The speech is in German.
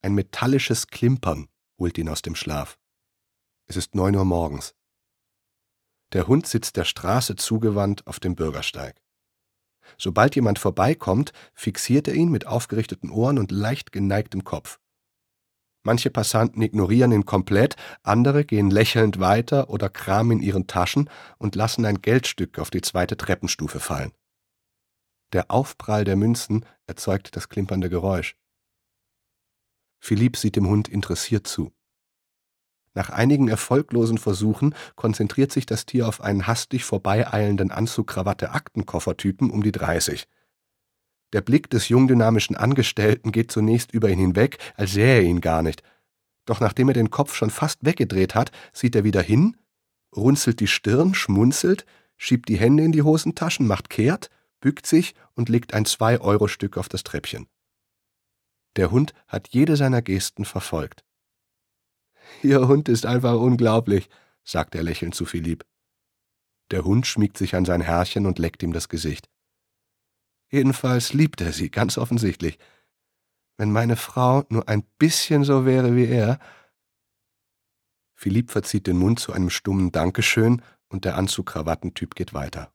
Ein metallisches Klimpern holt ihn aus dem Schlaf. Es ist 9 Uhr morgens. Der Hund sitzt der Straße zugewandt auf dem Bürgersteig. Sobald jemand vorbeikommt, fixiert er ihn mit aufgerichteten Ohren und leicht geneigtem Kopf. Manche Passanten ignorieren ihn komplett, andere gehen lächelnd weiter oder kramen in ihren Taschen und lassen ein Geldstück auf die 2. Treppenstufe fallen. Der Aufprall der Münzen erzeugt das klimpernde Geräusch. Philippe sieht dem Hund interessiert zu. Nach einigen erfolglosen Versuchen konzentriert sich das Tier auf einen hastig vorbeieilenden Anzug-Krawatte-Aktenkoffertypen um die 30. Der Blick des jung dynamischen Angestellten geht zunächst über ihn hinweg, als sähe er ihn gar nicht. Doch nachdem er den Kopf schon fast weggedreht hat, sieht er wieder hin, runzelt die Stirn, schmunzelt, schiebt die Hände in die Hosentaschen, macht kehrt, bückt sich und legt ein 2-Euro-Stück auf das Treppchen. Der Hund hat jede seiner Gesten verfolgt. »Ihr Hund ist einfach unglaublich«, sagt er lächelnd zu Philippe. Der Hund schmiegt sich an sein Herrchen und leckt ihm das Gesicht. Jedenfalls liebt er sie, ganz offensichtlich. Wenn meine Frau nur ein bisschen so wäre wie er. Philippe verzieht den Mund zu einem stummen Dankeschön und der Anzug-Krawattentyp geht weiter.